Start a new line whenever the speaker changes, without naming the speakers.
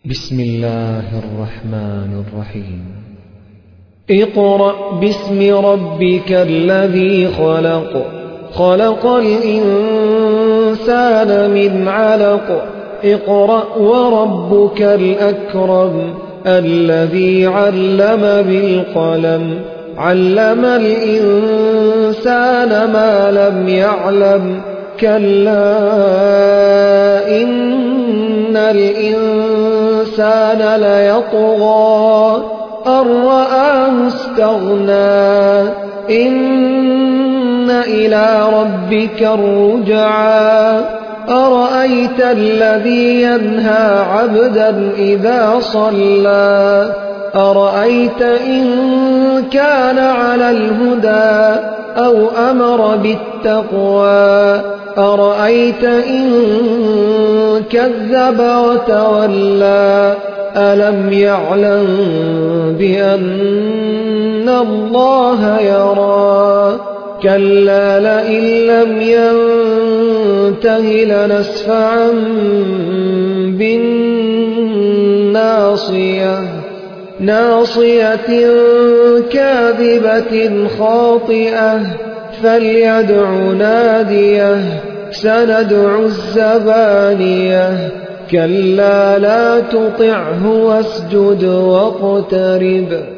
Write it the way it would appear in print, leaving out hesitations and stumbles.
بسم الله الرحمن الرحيم.
اقرأ باسم ربك الذي خلق، خلق الإنسان من علق. اقرأ وربك الأكرم الذي علم بالقلم، علم الإنسان ما لم يعلم. كلا إن الإنسان ليطغى أن رآه استغنى. إن إلى ربك الرجعى. أرأيت الذي ينهى عبدا إذا صلى، أرأيت إن كان على الهدى أو أمر بالتقوى، أرأيت إن كذب وتولى. ألم يعلم بأن الله يرى. كلا لئن لم ينته لنسفعا بالناصية، ناصية كاذبة خاطئة. فليدع ناديه سندع الزبانية. كلا لا تطعه واسجد واقترب.